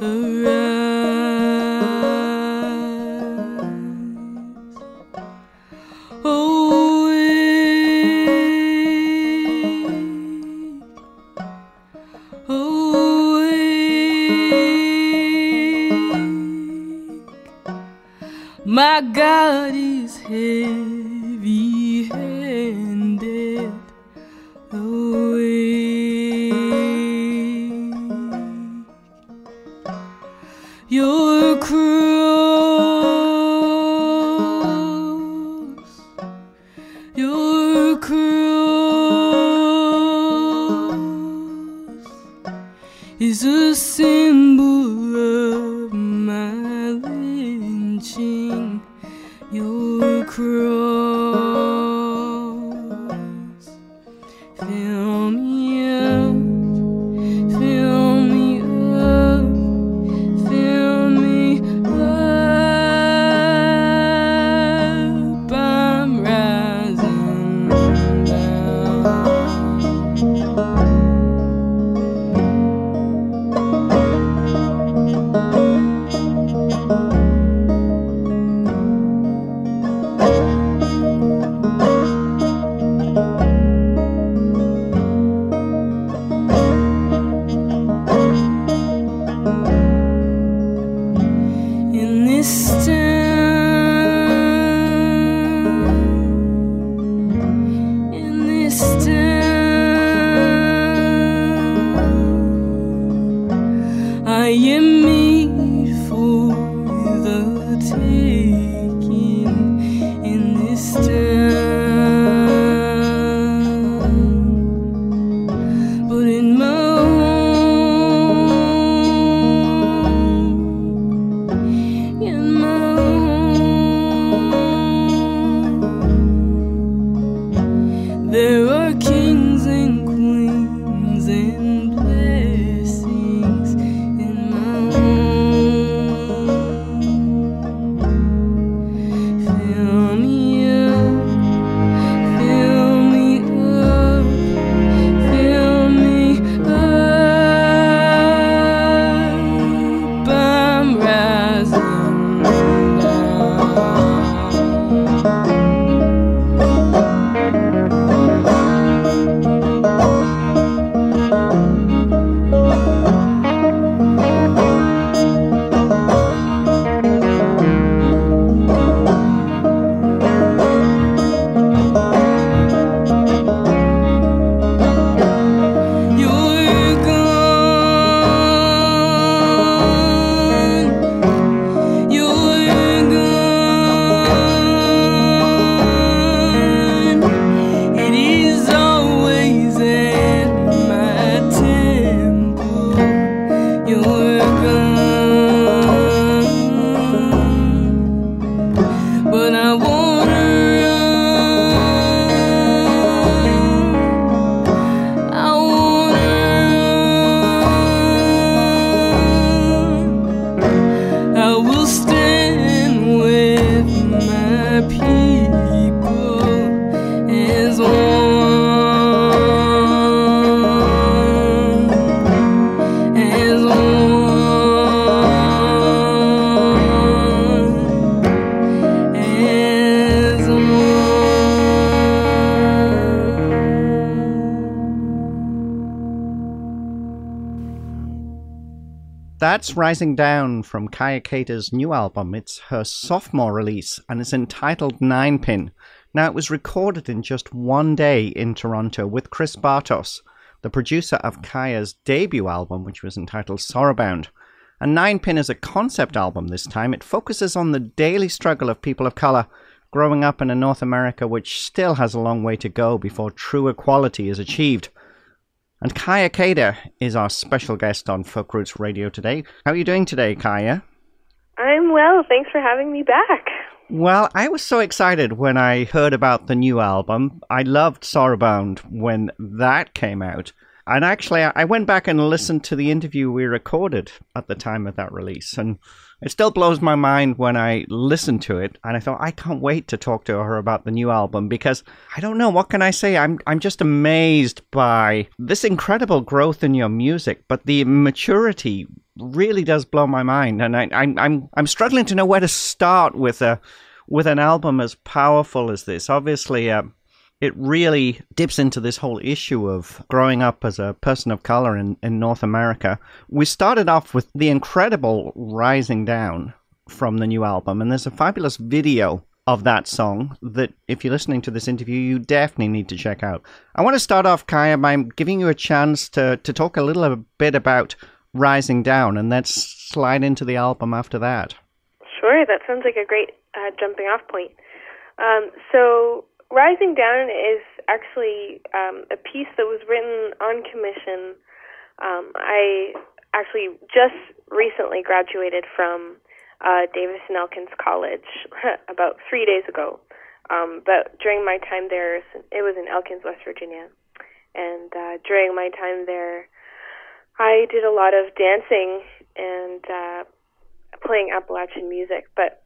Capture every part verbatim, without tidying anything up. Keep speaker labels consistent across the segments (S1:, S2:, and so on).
S1: My God is heavy-handed awake. Your cross, your cross is a symbol of my lynching. Your cross, fill me up, fill me up, fill me up. I'm rising in this town, in this town, I am made for the taking. In this town, but in my home, in my home, there are kings and queens and blessings in my home. Fill me up, fill me up, fill me up. I'm rising You're gone, you're gone. It is always at my temple. You're gone, but I wanna run, I wanna run. I will stand with my people as one, as one, as one.
S2: That's Rising Down from Kaya Cater's new album. It's her sophomore release and it's entitled Nine Pin. Now, it was recorded in just one day in Toronto with Chris Bartos, the producer of Kaya's debut album, which was entitled Sorrowbound. And Nine Pin is a concept album this time. It focuses on the daily struggle of people of colour growing up in a North America which still has a long way to go before true equality is achieved. And Kaya Cater is our special guest on Folk Roots Radio today. How are you doing today, Kaya?
S3: I'm well. Thanks for having me back.
S2: Well, I was so excited when I heard about the new album. I loved Sorrowbound when that came out. And actually, I went back and listened to the interview we recorded at the time of that release. And it still blows my mind when I listen to it. And I thought, I can't wait to talk to her about the new album because I don't know, what can I say? I'm I'm just amazed by this incredible growth in your music, but the maturity really does blow my mind. And I, I'm I'm I'm struggling to know where to start with a with an album as powerful as this. Obviously, uh, it really dips into this whole issue of growing up as a person of color in, in North America. We started off with the incredible Rising Down from the new album, and there's a fabulous video of that song that, if you're listening to this interview, you definitely need to check out. I want to start off, Kaya, by giving you a chance to, to talk a little bit about Rising Down, and let's slide into the album after that.
S3: Sure, that sounds like a great uh, jumping off point. Um, so... Rising Down is actually um, a piece that was written on commission. Um, I actually just recently graduated from uh, Davis and Elkins College about three days ago. Um, but during my time there, it was in Elkins, West Virginia. And uh, during my time there, I did a lot of dancing and uh, playing Appalachian music. But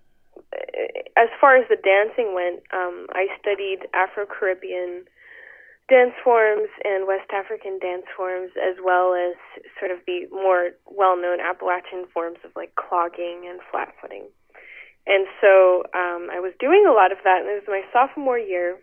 S3: as far as the dancing went, um, I studied Afro-Caribbean dance forms and West African dance forms, as well as sort of the more well-known Appalachian forms of like clogging and flat-footing. And so um, I was doing a lot of that, and it was my sophomore year,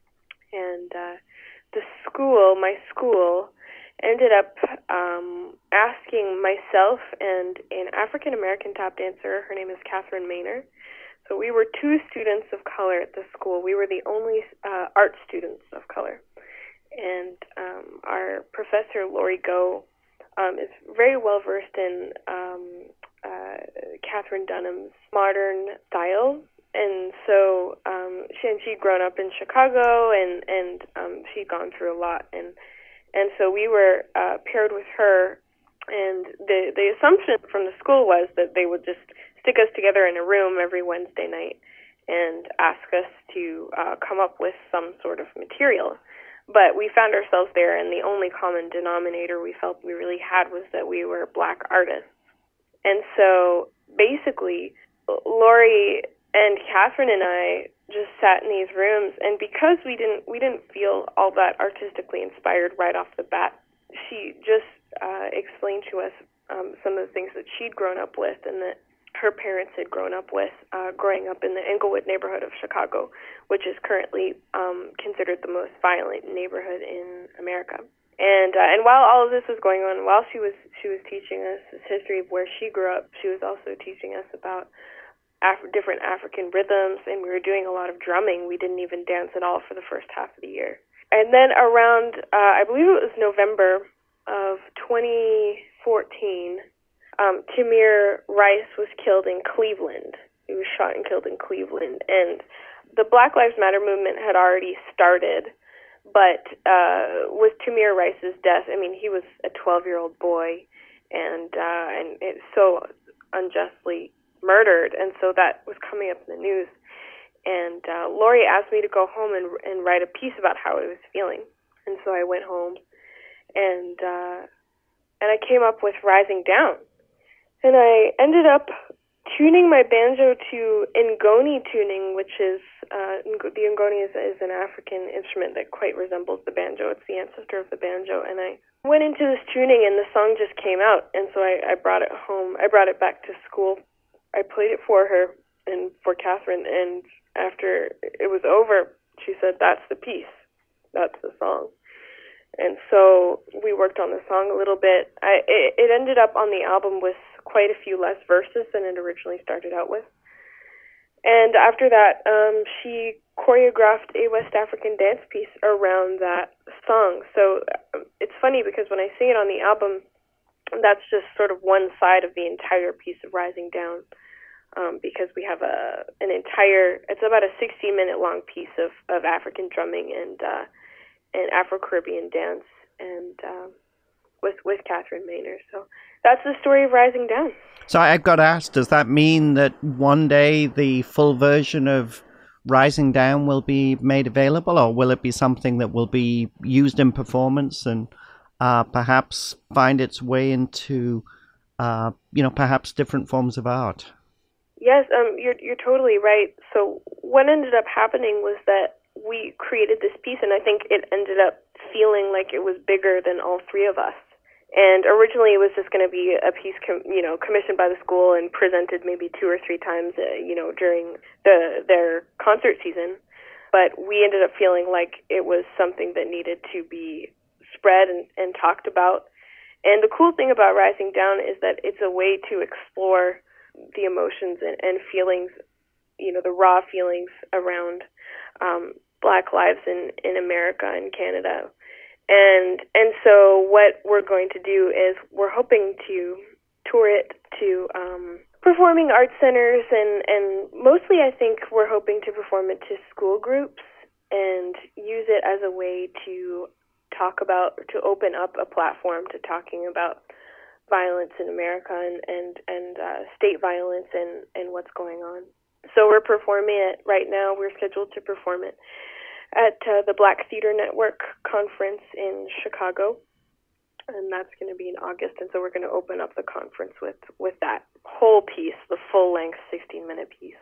S3: and uh, the school, my school, ended up um, asking myself and an African-American tap dancer, her name is Catherine Maynor. So we were two students of color at the school. We were the only uh, art students of color. And um, our professor, Lori Go, um, is very well versed in um, uh, Catherine Dunham's modern style. And so um, she and she'd grown up in Chicago, and, and um, she'd gone through a lot. And and so we were uh, paired with her. And the, the assumption from the school was that they would just stick us together in a room every Wednesday night and ask us to uh, come up with some sort of material. But we found ourselves there, and the only common denominator we felt we really had was that we were black artists. And so basically, Lori and Catherine and I just sat in these rooms, and because we didn't we didn't feel all that artistically inspired right off the bat, she just uh, explained to us um, some of the things that she'd grown up with and that her parents had grown up with, uh, growing up in the Englewood neighborhood of Chicago, which is currently um, considered the most violent neighborhood in America. And uh, and while all of this was going on, while she was she was teaching us this history of where she grew up, she was also teaching us about Af- different African rhythms, and we were doing a lot of drumming. We didn't even dance at all for the first half of the year. And then around, uh, I believe it was November of twenty fourteen, um, Tamir Rice was killed in Cleveland. He was shot and killed in Cleveland. And the Black Lives Matter movement had already started, but uh, with Tamir Rice's death, I mean, he was a twelve-year-old boy, and uh, and it's so unjustly murdered, and so that was coming up in the news. And uh, Lori asked me to go home and and write a piece about how I was feeling, and so I went home, and uh, and I came up with Rising Down, and I ended up tuning my banjo to Ngoni tuning, which is uh, the Ngoni is, is an African instrument that quite resembles the banjo. It's the ancestor of the banjo, and I went into this tuning, and the song just came out, and so I, I brought it home. I brought it back to school. I played it for her and for Catherine, and after it was over, she said, "That's the piece. That's the song." And so we worked on the song a little bit. I, it, it ended up on the album with quite a few less verses than it originally started out with. And after that, um, she choreographed a West African dance piece around that song. So um, it's funny because when I sing it on the album, that's just sort of one side of the entire piece of Rising Down, um, because we have a an entire, it's about a sixty minute long piece of, of African drumming and uh, and Afro-Caribbean dance, and uh, with with Catherine Maynor. So that's the story of Rising Down.
S2: So I've got to ask, does that mean that one day the full version of Rising Down will be made available, or will it be something that will be used in performance and uh, perhaps find its way into, uh, you know, perhaps different forms of art.
S3: Yes, um, you're you're totally right. So what ended up happening was that we created this piece, and I think it ended up feeling like it was bigger than all three of us. And originally, it was just going to be a piece, com- you know, commissioned by the school and presented maybe two or three times, uh, you know, during the their concert season. But we ended up feeling like it was something that needed to be spread and, and talked about. And the cool thing about Rising Down is that it's a way to explore the emotions and, and feelings, you know, the raw feelings around um, Black lives in, in America and Canada. And and so what we're going to do is we're hoping to tour it to um, performing arts centers, and, and mostly I think we're hoping to perform it to school groups and use it as a way to talk about, to open up a platform to talking about violence in America and, and, and uh, state violence and, and what's going on. So we're performing it right now. We're scheduled to perform it at uh, the Black Theater Network conference in Chicago, and that's going to be in August. And so we're going to open up the conference with, with that whole piece, the full-length sixteen-minute piece,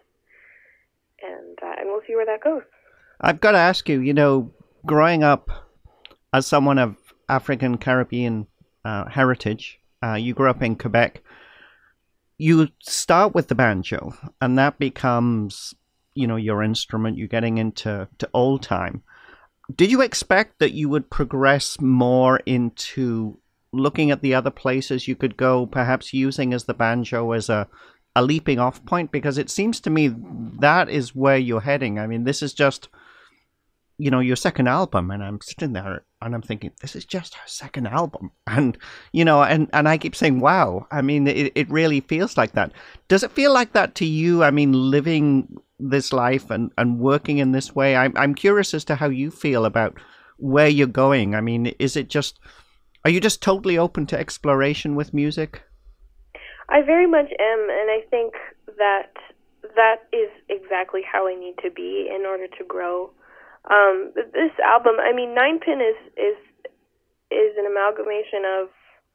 S3: and uh, and we'll see where that goes.
S2: I've got to ask you, you know, growing up as someone of African Caribbean uh, heritage, uh, you grew up in Quebec. You start with the banjo, and that becomes, you know, your instrument. You're getting into to old time. Did you expect that you would progress more into looking at the other places you could go, perhaps using as the banjo as a, a leaping off point? Because it seems to me that is where you're heading. I mean, this is just, you know, your second album, and I'm sitting there and I'm thinking, this is just her second album. And, you know, and, and I keep saying, wow, I mean, it, it really feels like that. Does it feel like that to you? I mean, living this life and, and working in this way, I'm, I'm curious as to how you feel about where you're going. I mean, is it just, are you just totally open to exploration with music?
S3: I very much am, and I think that that is exactly how I need to be in order to grow. Um, this album, I mean, Ninepin is is is an amalgamation of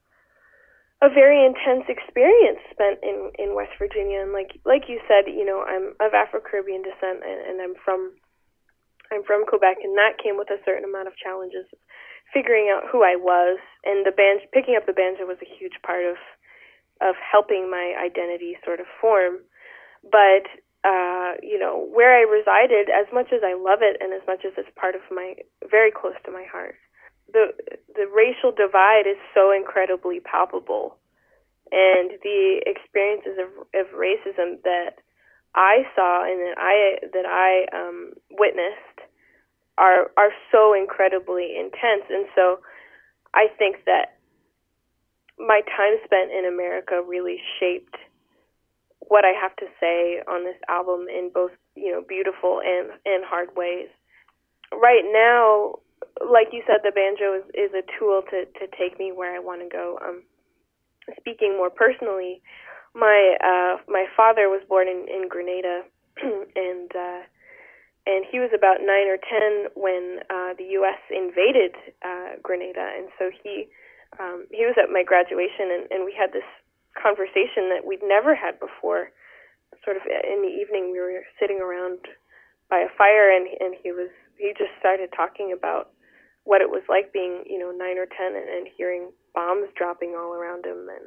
S3: a very intense experience spent in, in West Virginia, and like like you said, you know, I'm of Afro-Caribbean descent, and, and I'm from I'm from Quebec, and that came with a certain amount of challenges, figuring out who I was, and the band picking up the banjo was a huge part of of helping my identity sort of form, but. Uh, you know, where I resided, as much as I love it and as much as it's part of my, very close to my heart, the the racial divide is so incredibly palpable. And the experiences of, of racism that I saw and that I, that I um, witnessed are, are so incredibly intense. And so I think that my time spent in America really shaped what I have to say on this album in both, you know, beautiful and, and hard ways. Right now, like you said, the banjo is, is a tool to, to take me where I want to go. Um, speaking more personally, my uh, my father was born in, in Grenada, and uh, and he was about nine or ten when uh, the U S invaded uh, Grenada, and so he um, he was at my graduation, and, and we had this conversation that we'd never had before. Sort of in the evening, we were sitting around by a fire, and and he was he just started talking about what it was like being, you know, nine or ten, and, and hearing bombs dropping all around him, and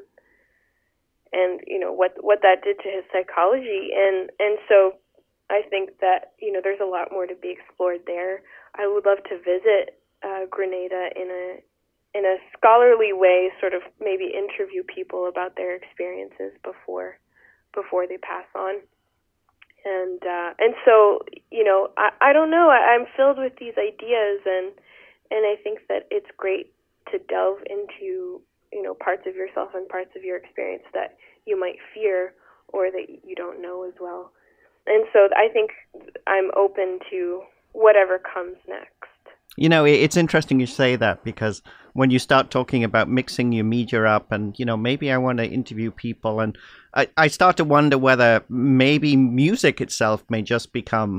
S3: and you know what what that did to his psychology, and and so I think that, you know, there's a lot more to be explored there. I would love to visit uh, Grenada in a in a scholarly way, sort of maybe interview people about their experiences before before they pass on. And uh, and so, you know, I, I don't know, I, I'm filled with these ideas, and and I think that it's great to delve into, you know, parts of yourself and parts of your experience that you might fear or that you don't know as well. And so I think I'm open to whatever comes next.
S2: You know, it's interesting you say that, because when you start talking about mixing your media up and, you know, maybe I want to interview people, and I, I start to wonder whether maybe music itself may just become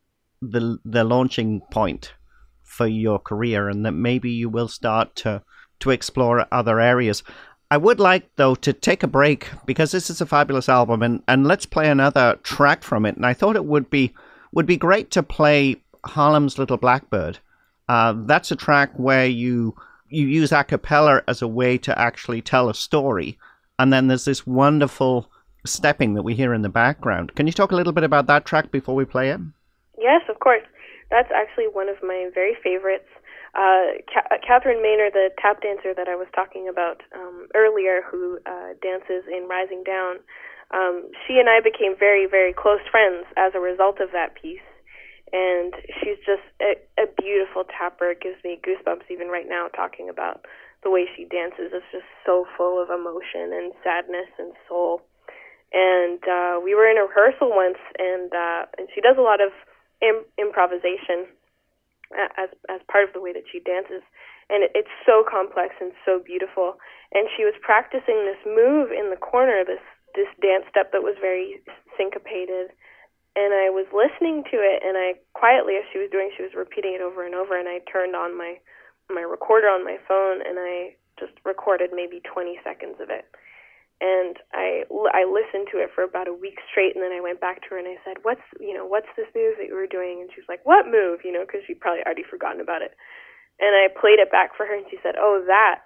S2: the the launching point for your career, and that maybe you will start to to explore other areas. I would like, though, to take a break because this is a fabulous album, and, and let's play another track from it. And I thought it would be would be great to play Harlem's Little Blackbird. Uh, that's a track where you you use a cappella as a way to actually tell a story, and then there's this wonderful stepping that we hear in the background. Can you talk a little bit about that track before we play it?
S3: Yes, of course. That's actually one of my very favorites. Uh, Ca- Catherine Maynard, the tap dancer that I was talking about um, earlier, who uh, dances in Rising Down, um, she and I became very, very close friends as a result of that piece. And she's just a, a beautiful tapper. It gives me goosebumps even right now talking about the way she dances. It's just so full of emotion and sadness and soul. And uh, we were in a rehearsal once, and uh, and she does a lot of im- improvisation as as part of the way that she dances, and it, it's so complex and so beautiful. And she was practicing this move in the corner, this this dance step that was very syncopated. And I was listening to it, and I quietly, as she was doing, she was repeating it over and over. And I turned on my my recorder on my phone, and I just recorded maybe twenty seconds of it. And I, I listened to it for about a week straight, and then I went back to her and I said, what's, you know, what's this move that you were doing? And she was like, what move? You know, because she'd probably already forgotten about it. And I played it back for her, and she said, oh, that.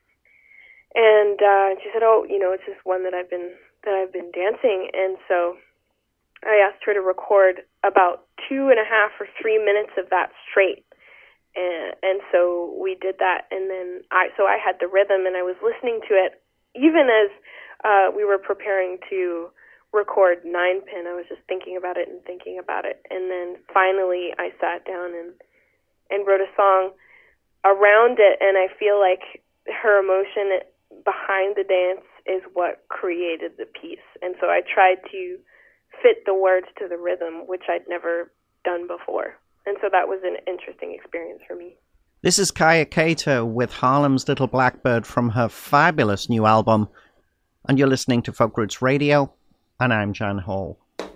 S3: And uh, she said, oh, you know, it's just one that I've been, that I've been dancing. And so I asked her to record about two and a half or three minutes of that straight. And, and so we did that. And then I, so I had the rhythm, and I was listening to it even as uh, we were preparing to record Nine Pin. I was just thinking about it and thinking about it. And then finally I sat down and, and wrote a song around it, and I feel like her emotion behind the dance is what created the piece. And so I tried to fit the words to the rhythm, which I'd never done before. And so that was an interesting experience for me.
S2: This is Kaya Cater with Harlem's Little Blackbird from her fabulous new album. And you're listening to Folk Roots Radio, and I'm Jan Hall.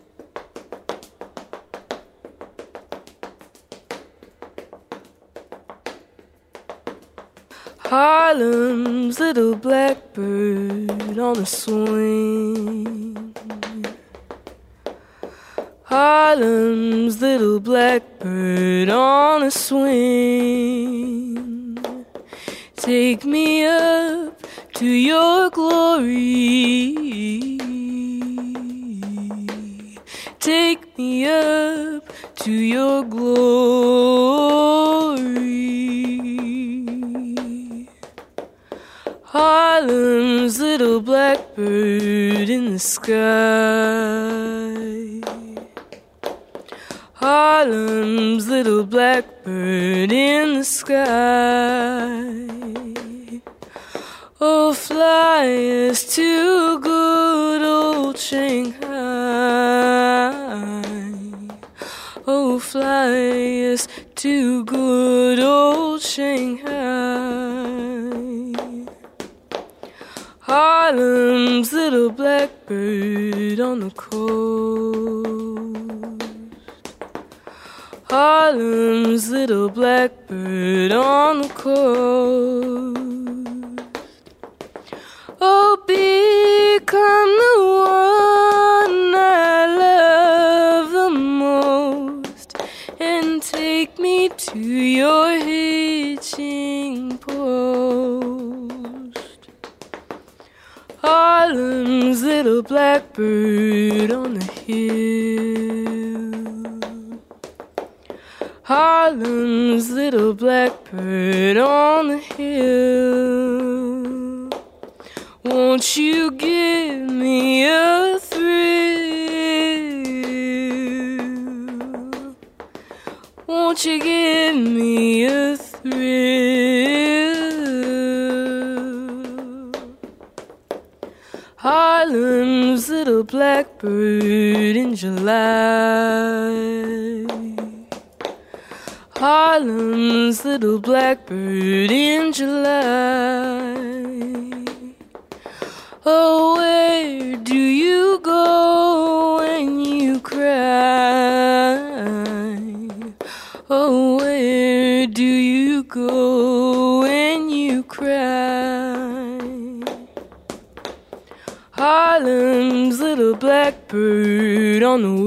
S1: Harlem's little blackbird on a swing. Harlem's little blackbird on a swing. Take me up to your glory. Take me up to your glory. Harlem's little blackbird in the sky. Harlem's little blackbird in the sky. Oh, fly us to good old Shanghai. Oh, fly us to good old Shanghai. Harlem's little blackbird on the coast. Harlem's little blackbird on the coast. Oh, become the one I love the most, and take me to your hitching post. Harlem's little blackbird on the hill. Harlem's little blackbird on the hill. Won't you give me a thrill? Won't you give me a thrill? Harlem's little blackbird in July. Harlem's little blackbird in July. Oh, where do you go when you cry? Oh, where do you go when you cry? Harlem's little blackbird on the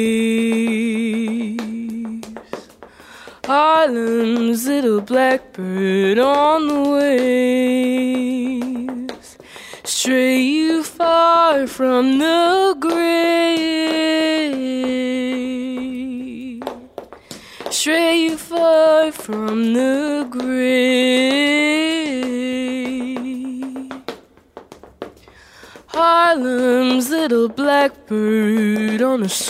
S1: waves. Harlem's little blackbird on the waves. Stray you far from the grave. Stray you far from the grave. Harlem's little blackbird on a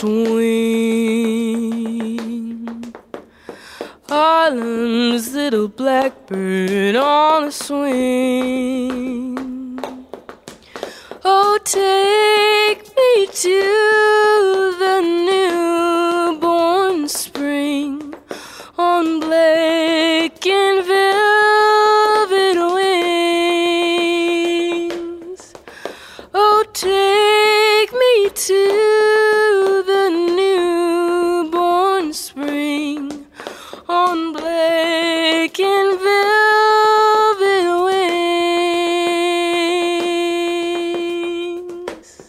S1: swing. Harlem's little blackbird on a swing. Oh, take me to the newborn spring on black and velvet wings. Oh, take me to the newborn spring on black and velvet wings.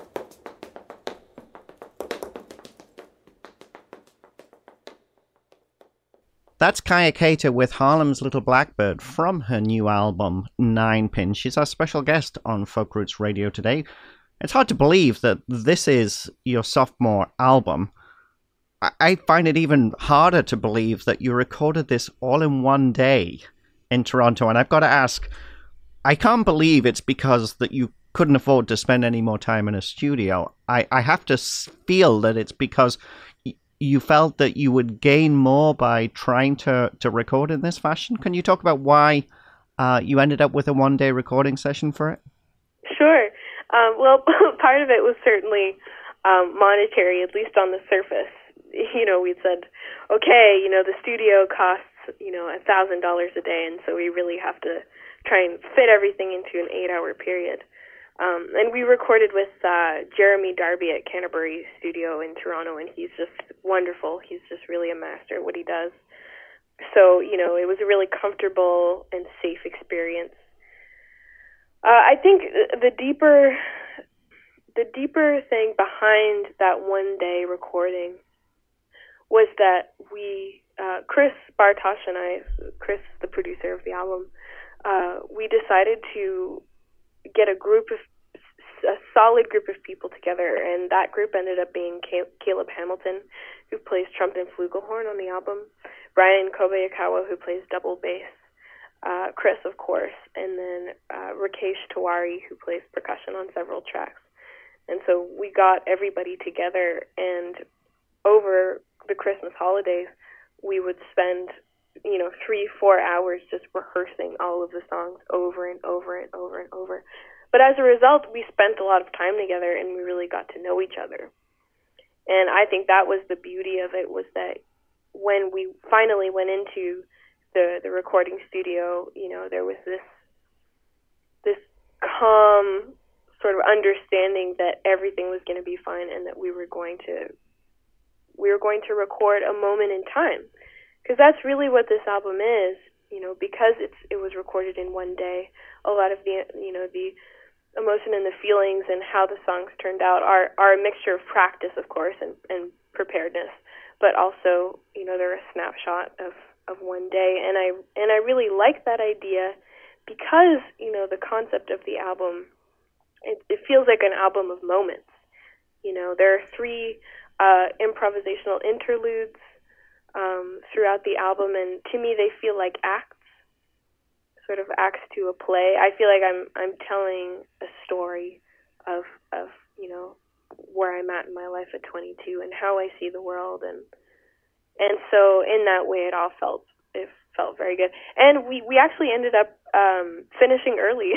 S2: That's Kaya Kato with Harlem's Little Blackbird from her new album, Nine Pin. She's our special guest on Folk Roots Radio today. It's hard to believe that this is your sophomore album. I, I find it even harder to believe that you recorded this all in one day in Toronto. And I've got to ask, I can't believe it's because that you couldn't afford to spend any more time in a studio. I, I have to feel that it's because you felt that you would gain more by trying to, to record in this fashion. Can you talk about why uh, you ended up with a one-day recording session for it?
S3: Sure. Um, well, part of it was certainly um, monetary, at least on the surface. You know, we said, okay, you know, the studio costs, you know, a thousand dollars a day, and so we really have to try and fit everything into an eight-hour period. Um, and we recorded with uh, Jeremy Darby at Canterbury Studio in Toronto, and he's just wonderful. He's just really a master at what he does. So, you know, it was a really comfortable and safe experience. Uh, I think the deeper, the deeper thing behind that one-day recording was that we, uh, Chris Bartosh and I, Chris, the producer of the album, uh, we decided to get a group of, a solid group of people together, and that group ended up being Caleb Hamilton, who plays trumpet and flugelhorn on the album, Brian Kobayakawa, who plays double bass, uh, Chris, of course, and then uh, Rakesh Tiwari, who plays percussion on several tracks. And so we got everybody together, and over the Christmas holidays, we would spend, you know, three, four hours just rehearsing all of the songs over and over and over and over. But as a result, we spent a lot of time together, and we really got to know each other. And I think that was the beauty of it, was that when we finally went into the the recording studio, you know, there was this this calm sort of understanding that everything was going to be fine, and that we were going to we were going to record a moment in time. Because that's really what this album is, you know, because it's it was recorded in one day. A lot of the, you know, the emotion and the feelings and how the songs turned out are, are a mixture of practice, of course, and, and preparedness, but also, you know, they're a snapshot of, of one day. And I and I really like that idea because, you know, the concept of the album, it, it feels like an album of moments. You know, there are three uh, improvisational interludes Um, throughout the album, and to me they feel like acts, sort of acts to a play. I feel like I'm I'm telling a story of of you know where I'm at in my life at twenty-two and how I see the world, and and so in that way it all felt it felt very good. And we we actually ended up um, finishing early.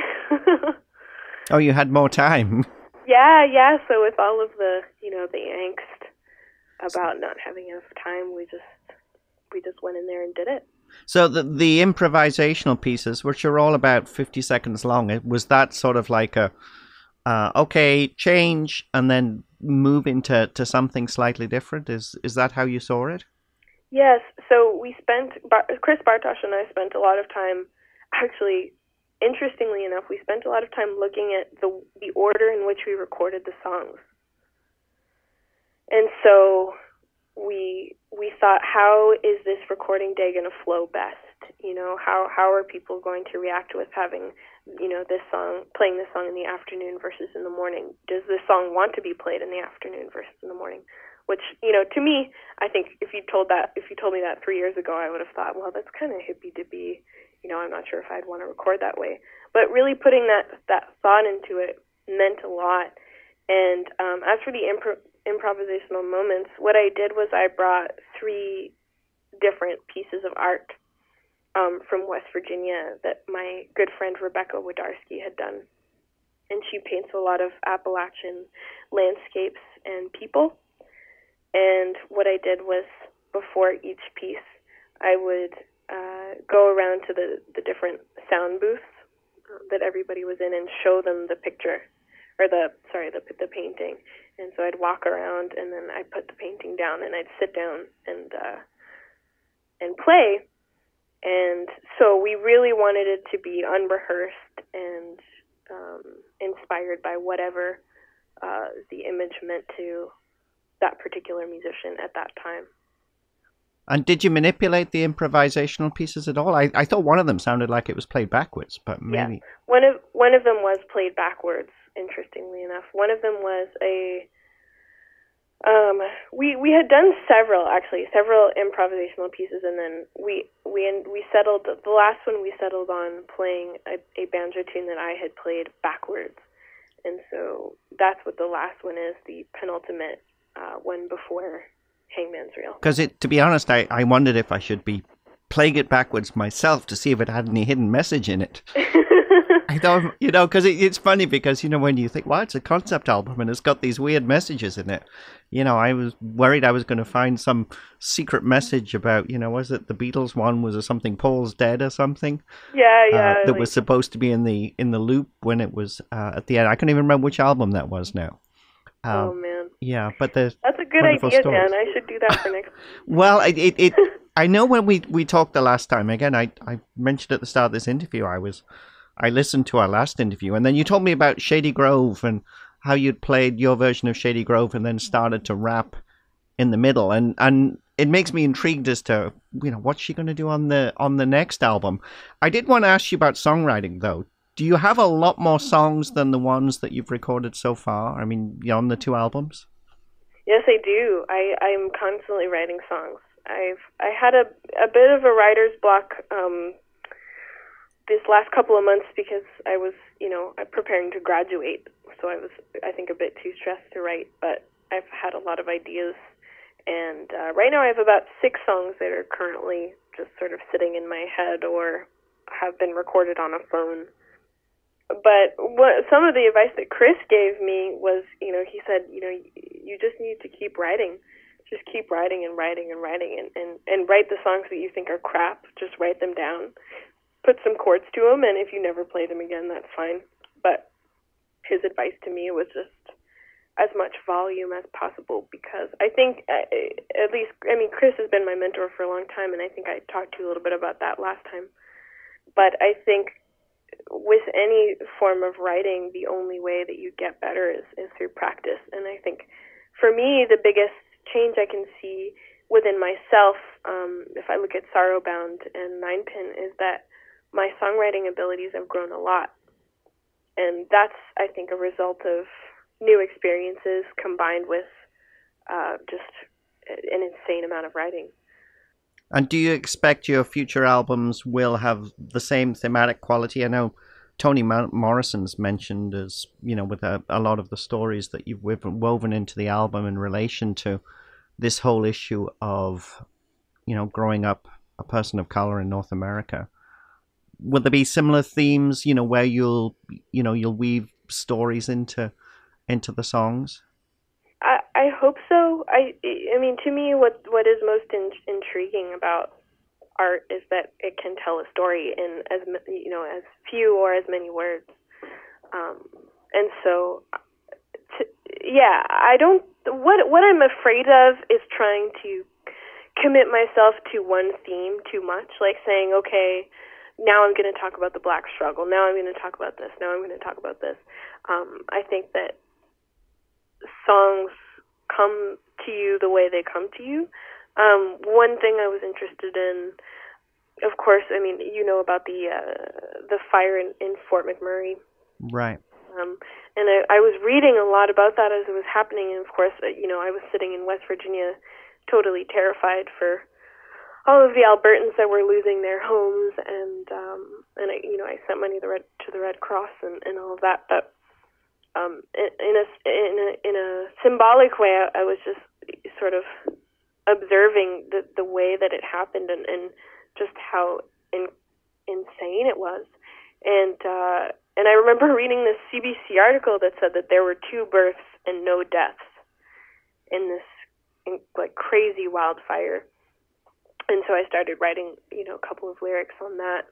S2: Oh, you had more time.
S3: Yeah, yeah. So with all of the you know the angst about not having enough time, we just we just went in there and did it.
S2: So the the improvisational pieces, which are all about fifty seconds long, it was that sort of like a uh, okay, change and then move into to something slightly different. Is is that how you saw it?
S3: Yes. So we spent Bar- Chris Bartosh and I spent a lot of time actually interestingly enough, we spent a lot of time looking at the the order in which we recorded the songs. And so we we thought, how is this recording day going to flow best? You know, how how are people going to react with having, you know, this song, playing this song in the afternoon versus in the morning? Does this song want to be played in the afternoon versus in the morning? Which, you know, to me, I think if you told that, if you told me that three years ago, I would have thought, well, that's kind of hippy-dippy. You know, I'm not sure if I'd want to record that way. But really putting that that thought into it meant a lot. And um, as for the impro- improvisational moments, what I did was I brought three different pieces of art um, from West Virginia that my good friend Rebecca Wodarski had done. And she paints a lot of Appalachian landscapes and people. And what I did was, before each piece, I would uh, go around to the, the different sound booths that everybody was in and show them the picture, or the, sorry, the the painting. And so I'd walk around, and then I'd put the painting down, and I'd sit down and uh, and play. And so we really wanted it to be unrehearsed and um, inspired by whatever uh, the image meant to that particular musician at that time.
S2: And did you manipulate the improvisational pieces at all? I, I thought one of them sounded like it was played backwards, but maybe...
S3: Yeah. One of, one of them was played backwards, interestingly enough. One of them was a... Um, we we had done several, actually, several improvisational pieces, and then we we we settled, the last one we settled on playing a, a banjo tune that I had played backwards. And so that's what the last one is, the penultimate uh, one before Hangman's Reel.
S2: Because it, to be honest, I, I wondered if I should be playing it backwards myself to see if it had any hidden message in it. I thought, you know, because it, it's funny because, you know, when you think, well, it's a concept album and it's got these weird messages in it. You know, I was worried I was going to find some secret message about, you know, was it the Beatles one? Was it something Paul's dead or something?
S3: Yeah, yeah.
S2: Uh, that
S3: like,
S2: was supposed to be in the in the loop when it was uh, at the end. I can't even remember which album that was now. Um,
S3: oh, man.
S2: Yeah, but there's
S3: That's a good idea, Dan. I should do that for next
S2: Well, it, it, it I know when we, we talked the last time, again, I, I mentioned at the start of this interview, I was, I listened to our last interview, and then you told me about Shady Grove and how you'd played your version of Shady Grove and then started to rap in the middle. And, and it makes me intrigued as to, you know, what's she going to do on the, on the next album. I did want to ask you about songwriting, though. Do you have a lot more songs than the ones that you've recorded so far? I mean, on the two albums?
S3: Yes, I do. I, I'm constantly writing songs. I've I had a a bit of a writer's block um, this last couple of months because I was, you know, preparing to graduate. So I was, I think, a bit too stressed to write. But I've had a lot of ideas, and uh, right now I have about six songs that are currently just sort of sitting in my head or have been recorded on a phone. But what some of the advice that Chris gave me was, you know, he said, you know, you just need to keep writing. Just keep writing and writing and writing and, and, and write the songs that you think are crap. Just write them down. Put some chords to them, and if you never play them again, that's fine. But his advice to me was just as much volume as possible, because I think, uh, at least, I mean, Chris has been my mentor for a long time, and I think I talked to you a little bit about that last time. But I think with any form of writing, the only way that you get better is, is through practice. And I think for me, the biggest change I can see within myself, um, if I look at Sorrowbound and Ninepin, is that my songwriting abilities have grown a lot. And that's, I think, a result of new experiences combined with uh, just an insane amount of writing.
S2: And do you expect your future albums will have the same thematic quality? I know Toni Morrison's mentioned as, you know, with a, a lot of the stories that you've woven into the album in relation to this whole issue of, you know, growing up a person of color in North America. Will there be similar themes, you know, where you'll, you know, you'll weave stories into into the songs?
S3: I, I hope so. I, I mean, to me, what what is most in, intriguing about art is that it can tell a story in as you know as few or as many words. Um, and so, to, yeah, I don't. What what I'm afraid of is trying to commit myself to one theme too much, like saying, okay, now I'm going to talk about the black struggle. Now I'm going to talk about this. Now I'm going to talk about this. Um, I think that songs come to you the way they come to you. Um, one thing I was interested in, of course, I mean, you know about the uh, the fire in, in Fort McMurray.
S2: Right.
S3: Um, and I, I was reading a lot about that as it was happening, and of course, uh, you know, I was sitting in West Virginia, totally terrified for all of the Albertans that were losing their homes, and um, and I, you know, I sent money to the Red, to the Red Cross and, and all of that. But um, in, in a in a in a symbolic way, I, I was just sort of observing the the way that it happened, and, and just how in, insane it was, and. Uh, And I remember reading this C B C article that said that there were two births and no deaths in this in, like crazy wildfire. And so I started writing, you know, a couple of lyrics on that.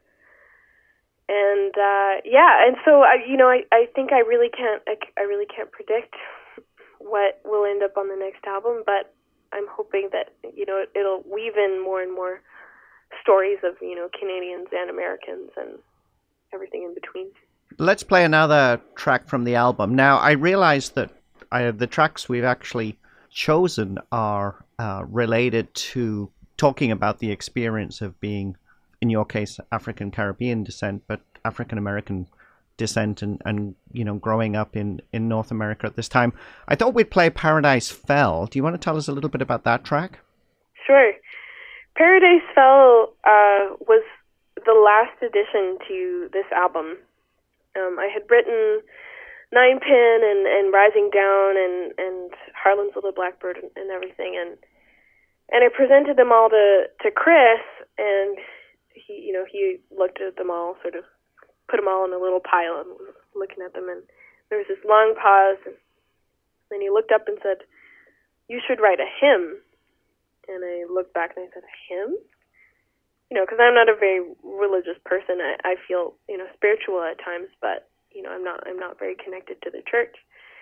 S3: And uh, yeah, and so I, you know, I, I think I really can't, I, I really can't predict what will end up on the next album, but I'm hoping that, you know, it'll weave in more and more stories of, you know, Canadians and Americans and everything in between.
S2: Let's play another track from the album. Now, I realize that I, the tracks we've actually chosen are uh, related to talking about the experience of being, in your case, African Caribbean descent, but African American descent and, and you know, growing up in, in North America at this time. I thought we'd play Paradise Fell. Do you want to tell us a little bit about that track?
S3: Sure. Paradise Fell uh, was the last addition to this album. Um, I had written Ninepin and, and Rising Down and, and Harlem's Little Blackbird and, and everything, and and I presented them all to, to Chris, and he, you know, he looked at them all, sort of put them all in a little pile and was looking at them, and there was this long pause, and then he looked up and said, "You should write a hymn." And I looked back and I said, "A hymn?" You know, because I'm not a very religious person. I, I feel, you know, spiritual at times, but, you know, I'm not I'm not very connected to the church.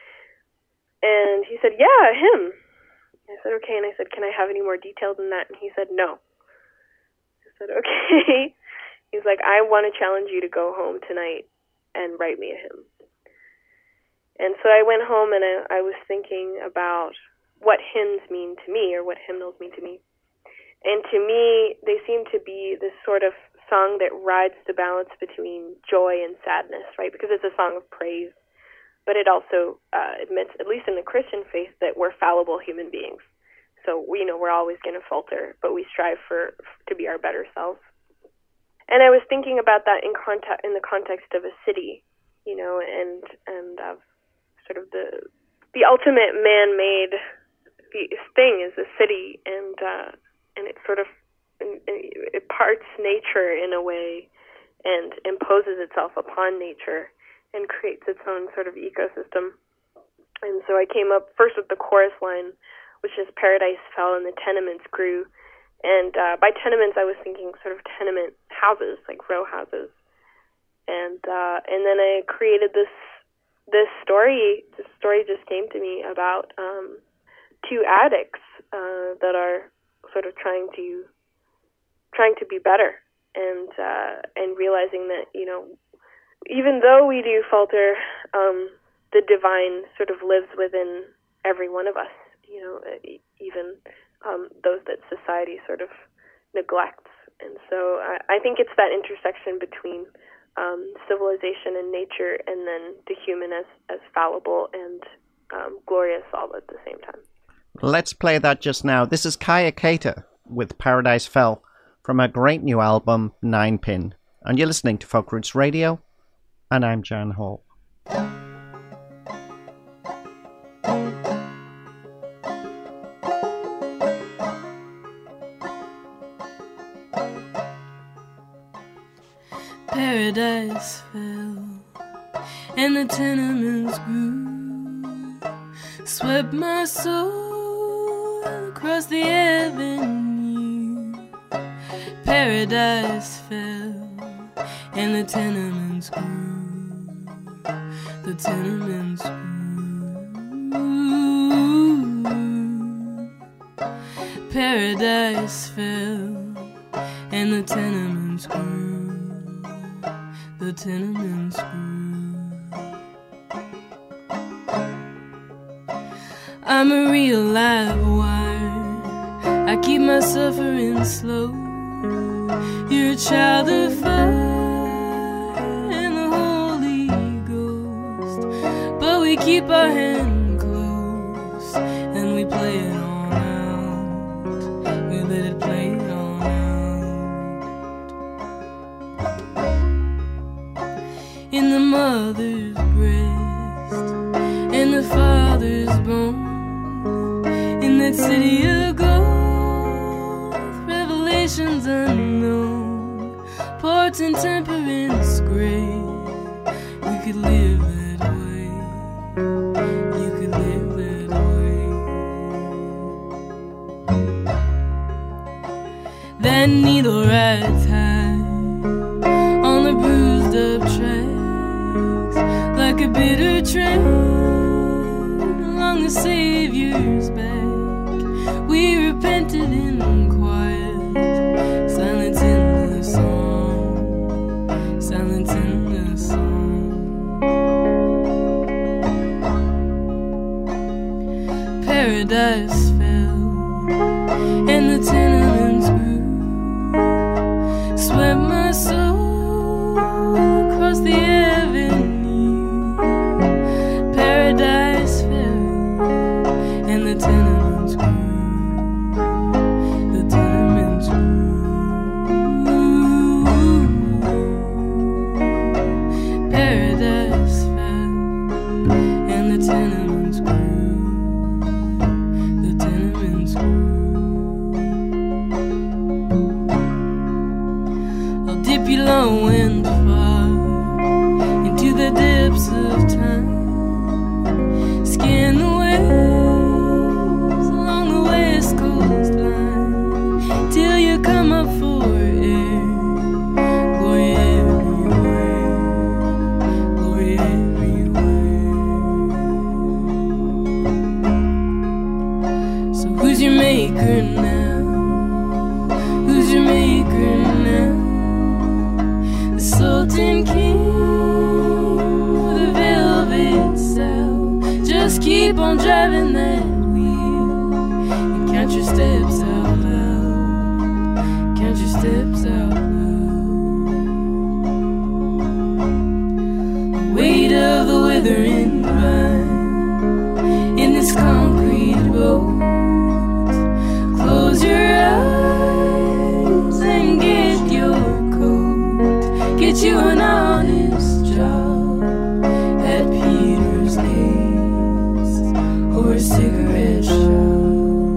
S3: And he said, "Yeah, him." I said, "Okay." And I said, "Can I have any more details than that?" And he said, "No." I said, "Okay." He's like, "I want to challenge you to go home tonight and write me a hymn." And so I went home and I, I was thinking about what hymns mean to me, or what hymnals mean to me. And to me, they seem to be this sort of song that rides the balance between joy and sadness, right? Because it's a song of praise, but it also uh, admits, at least in the Christian faith, that we're fallible human beings. So, we, you know, we're always going to falter, but we strive for to be our better selves. And I was thinking about that in context, in the context of a city, you know, and and of sort of the the ultimate man-made thing is a city, and uh, and it sort of it parts nature in a way and imposes itself upon nature and creates its own sort of ecosystem. And so I came up first with the chorus line, which is "Paradise fell and the tenements grew." And uh, by tenements, I was thinking sort of tenement houses, like row houses. And uh, and then I created this this story. This story just came to me about um, two addicts uh, that are sort of trying to trying to be better, and uh, and realizing that, you know, even though we do falter, um, the divine sort of lives within every one of us. You know, even um, those that society sort of neglects. And so I, I think it's that intersection between um, civilization and nature, and then the human as as fallible and um, glorious all at the same time.
S2: Let's play that just now. This is Kaya Keita with Paradise Fell from her great new album, Ninepin. And you're listening to Folk Roots Radio, and I'm Jan Hall.
S1: Paradise fell and the tenements grew, swept my soul across the avenue. Paradise fell and the tenements grew, the tenements grew. Paradise fell and the tenements grew. tenement screw. I'm a real live wire, I keep my suffering slow. You're a child of fire and the Holy Ghost, but we keep our hand close and we play it on out. We let it play it on out. In the mother's breast and the father's bone, in that city of gold, revelations unknown, ports and temperance gray. We could live that way. You could live that way. That needle rides high on the bruised up tracks, like a bitter train along the Savior's back. We repented in quiet, silence in the song, silence in the song. Paradise fell and the tenements grew, swept my soul across the avenue. Paradise fell and the tenements grew. Low and far into the depths of time, scan the waves along the west coastline till you come up for air. Glory everywhere, glory everywhere. So who's your maker now? Who's your maker now? Sultan King with a velvet sound. Just keep on driving that wheel and count your steps out loud. Count your steps out loud. Weight of the withering vine in this concrete boat. Close your eyes and get your get you an honest job at Peter's Gates or a cigarette shop.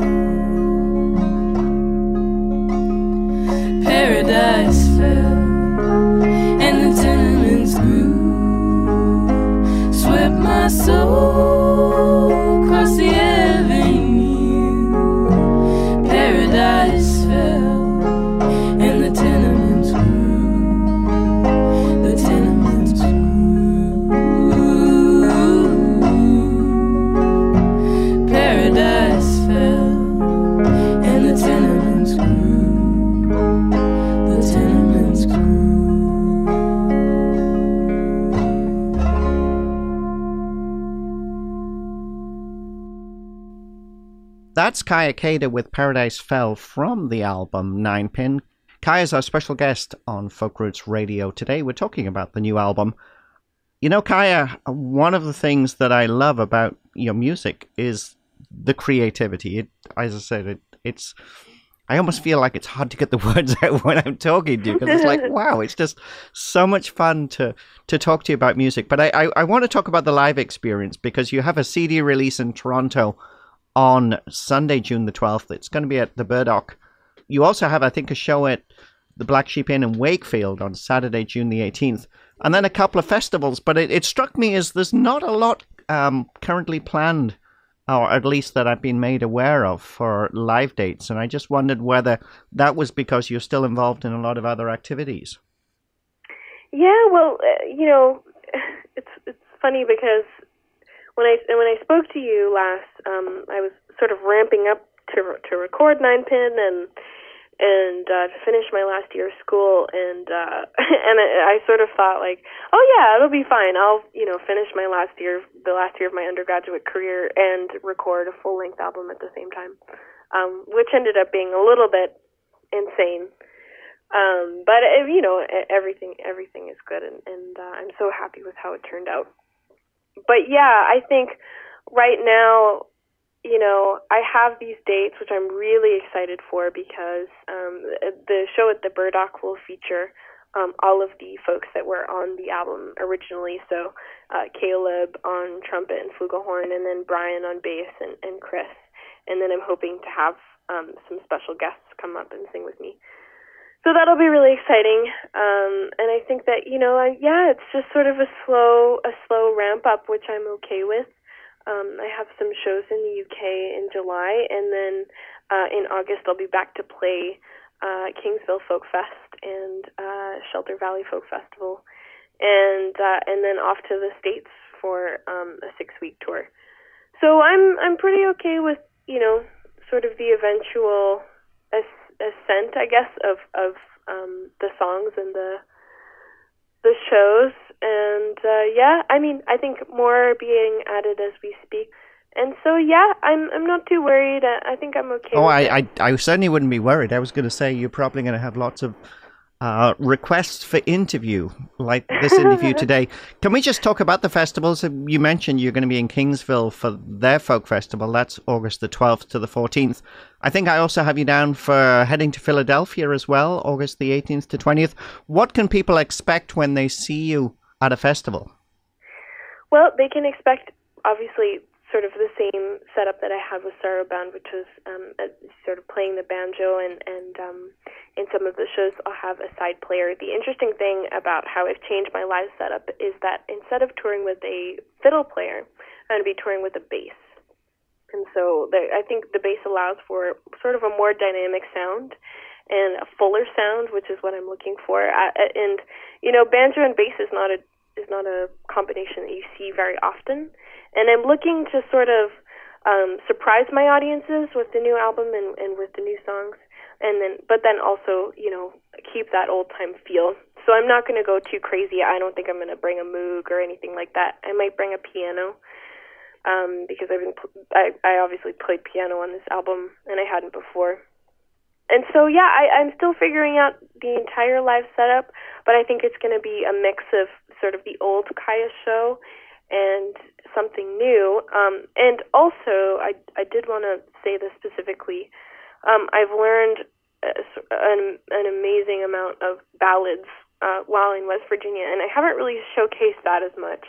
S1: Paradise fell and the tenements grew, swept my soul across the avenue. Paradise fell and the tenements grew. Paradise fell and the tenements grew. The tenements grew.
S2: That's Kaya Keda with Paradise Fell from the album Nine Pin. Kaya's our special guest on Folk Roots Radio today. We're talking about the new album. You know, Kaya, one of the things that I love about your music is the creativity. It, as I said, it, it's. I almost feel like it's hard to get the words out when I'm talking to you, because it's like, wow, it's just so much fun to to talk to you about music. But I, I, I want to talk about the live experience, because you have a C D release in Toronto on Sunday, June the twelfth. It's going to be at the Burdock. You also have, I think, a show at the Black Sheep Inn in Wakefield on Saturday, June the eighteenth. And then a couple of festivals. But it, it struck me as there's not a lot um, currently planned, or at least that I've been made aware of, for live dates. And I just wondered whether that was because you're still involved in a lot of other activities.
S3: Yeah, well, uh, you know, it's it's funny because when I when I spoke to you last, um, I was sort of ramping up to to record Nine Pin, and and uh, to finish my last year of school, and uh, and I, I sort of thought like, oh yeah, it'll be fine. I'll you know finish my last year, the last year of my undergraduate career, and record a full length album at the same time, um, which ended up being a little bit insane. Um, but uh, you know, everything everything is good, and, and uh, I'm so happy with how it turned out. But yeah, I think right now, you know, I have these dates, which I'm really excited for, because um, the show at the Burdock will feature um, all of the folks that were on the album originally. So uh, Caleb on trumpet and flugelhorn, and then Brian on bass, and, and Chris. And then I'm hoping to have um, some special guests come up and sing with me. So that'll be really exciting. Um, and I think that, you know, I, yeah, it's just sort of a slow, a slow ramp up, which I'm okay with. Um, I have some shows in the U K in July, and then uh, in August I'll be back to play uh, Kingsville Folk Fest and uh, Shelter Valley Folk Festival, and uh, and then off to the States for um, a six-week tour. So I'm I'm pretty okay with, you know, sort of the eventual as- ascent, I guess, of of um, the songs and the the shows. And uh, yeah, I mean, I think more are being added as we speak. And so yeah, I'm I'm not too worried. I, I think I'm okay.
S2: Oh,
S3: with
S2: I,
S3: it.
S2: I I certainly wouldn't be worried. I was going to say you're probably going to have lots of uh, requests for interview, like this interview today. Can we just talk about the festivals? You mentioned you're going to be in Kingsville for their folk festival. That's August the twelfth to the fourteenth. I think I also have you down for heading to Philadelphia as well, August the eighteenth to twentieth. What can people expect when they see you at a festival?
S3: Well, they can expect, obviously, sort of the same setup that I had with Sorrowbound, which was um, a, sort of playing the banjo, and, and um, in some of the shows I'll have a side player. The interesting thing about how I've changed my live setup is that instead of touring with a fiddle player, I'm going to be touring with a bass. And so the, I think the bass allows for sort of a more dynamic sound and a fuller sound, which is what I'm looking for. I, and, you know, banjo and bass is not a is not a combination that you see very often. And I'm looking to sort of um, surprise my audiences with the new album and, and with the new songs, and then but then also, you know, keep that old time feel. So I'm not going to go too crazy. I don't think I'm going to bring a moog or anything like that. I might bring a piano, um, because I've been I, I obviously played piano on this album, and I hadn't before. And so, yeah, I, I'm still figuring out the entire live setup, but I think it's going to be a mix of sort of the old Kaya show and something new. Um, and also, I, I did want to say this specifically. Um, I've learned an, an amazing amount of ballads uh, while in West Virginia, and I haven't really showcased that as much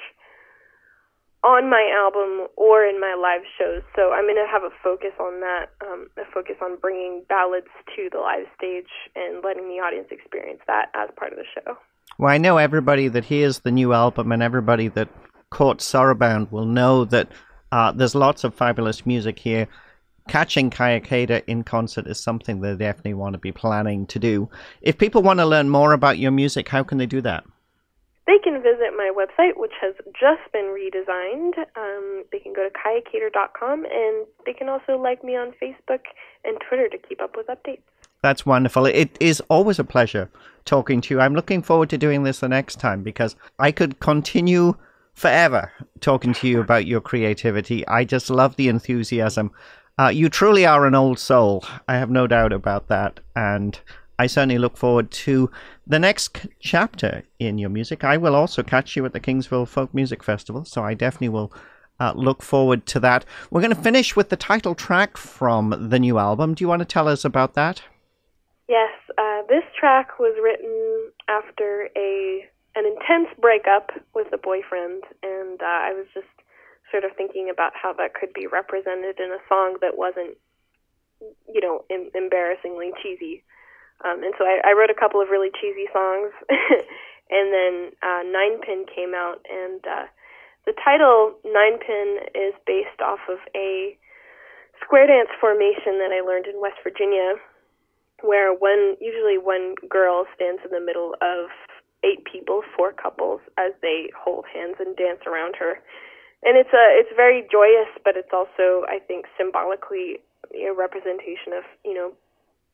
S3: on my album or in my live shows. So I'm going to have a focus on that, um, a focus on bringing ballads to the live stage and letting the audience experience that as part of the show.
S2: Well, I know everybody that hears the new album and everybody that caught Sorrowbound will know that uh, there's lots of fabulous music here. Catching Kaya Kater in concert is something they definitely want to be planning to do. If people want to learn more about your music, how can they do that?
S3: They can visit my website, which has just been redesigned. Um, they can go to kaya kater dot com, and they can also like me on Facebook and Twitter to keep up with updates.
S2: That's wonderful. It is always a pleasure talking to you. I'm looking forward to doing this the next time, because I could continue forever talking to you about your creativity. I just love the enthusiasm. Uh, you truly are an old soul. I have no doubt about that. And I certainly look forward to the next chapter in your music. I will also catch you at the Kingsville Folk Music Festival, so I definitely will uh, look forward to that. We're going to finish with the title track from the new album. Do you want to tell us about that?
S3: Yes, uh, this track was written after a an intense breakup with a boyfriend, and uh, I was just sort of thinking about how that could be represented in a song that wasn't, you know, em- embarrassingly cheesy. Um, and so I, I wrote a couple of really cheesy songs, and then uh, Ninepin came out, and uh, the title Ninepin is based off of a square dance formation that I learned in West Virginia, where one usually one girl stands in the middle of eight people, four couples, as they hold hands and dance around her. And it's a it's very joyous, but it's also, I think, symbolically a representation of, you know,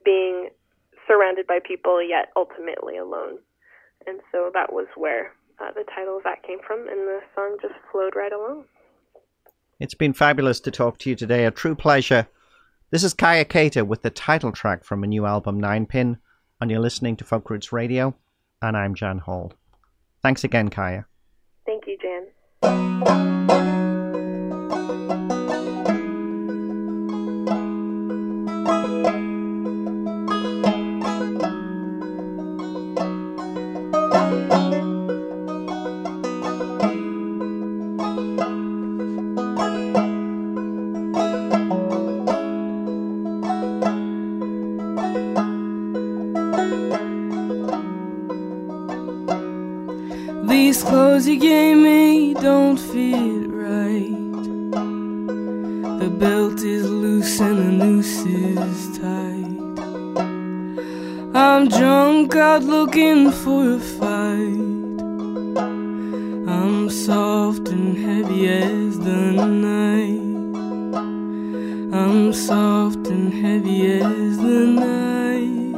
S3: being surrounded by people yet ultimately alone. And so that was where uh, the title of that came from, and the song just flowed right along.
S2: It's been fabulous to talk to you today, a true pleasure. This is Kaya Keita with the title track from a new album, Nine Pin, and you're listening to Folk Roots Radio, and I'm Jan Hall. Thanks again, Kaya.
S3: Thank you, Jan.
S1: These clothes you gave me don't fit right. The belt is loose and the noose is tight. I'm drunk out looking for a fight. I'm soft and heavy as the night. I'm soft and heavy as the night.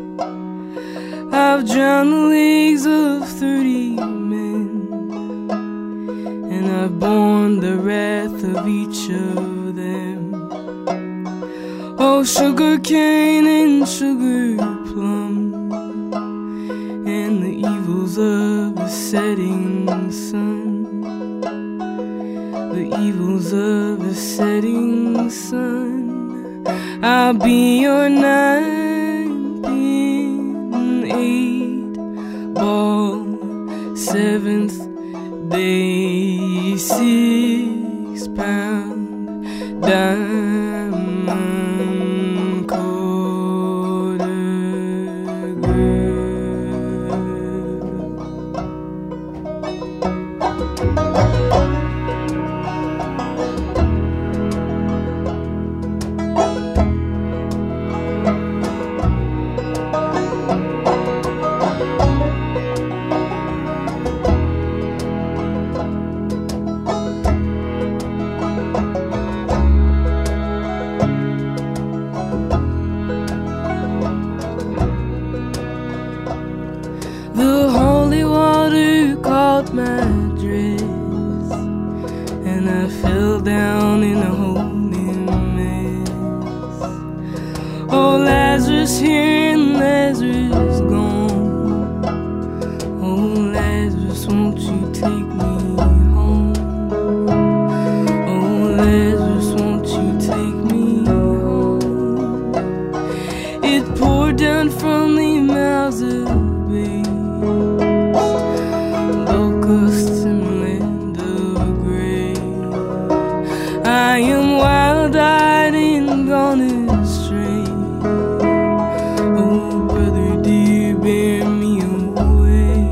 S1: I've drowned the legs of thirty men, and I've borne the wrath of each of them. Oh, sugar cane and sugar plum, and the evils of the setting sun. The evils of the setting sun. I'll be your nine pin eight ball, seventh day, six pound diamond quarter girl. The holy water caught my dress, and I fell down in a holy mess. Oh, Lazarus here and Lazarus gone. Oh, Lazarus, won't you take me home? Oh, Lazarus, won't you take me home? It poured down from the mouths of locusts in the land of grace. I am wild-eyed and gone astray. Oh, brother dear, bear me away.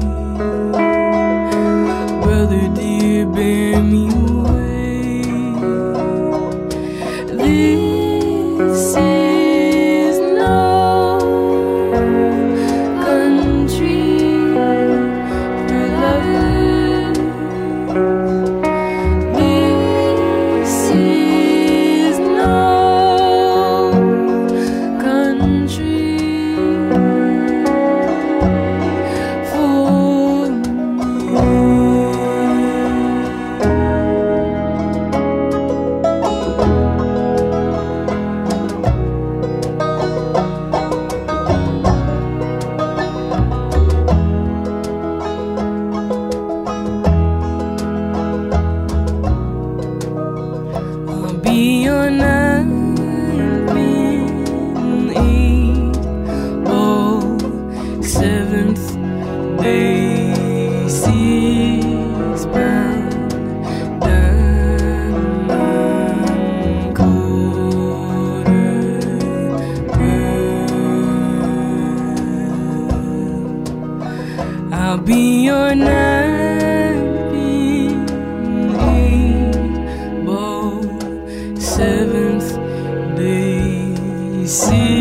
S1: Brother dear, bear me away. This is no country for love. This is no country for me. I'll be your nine pin eight ball, seventh day, six pound diamond quarter girl. I'll be your nine pin eight ball, seventh day, six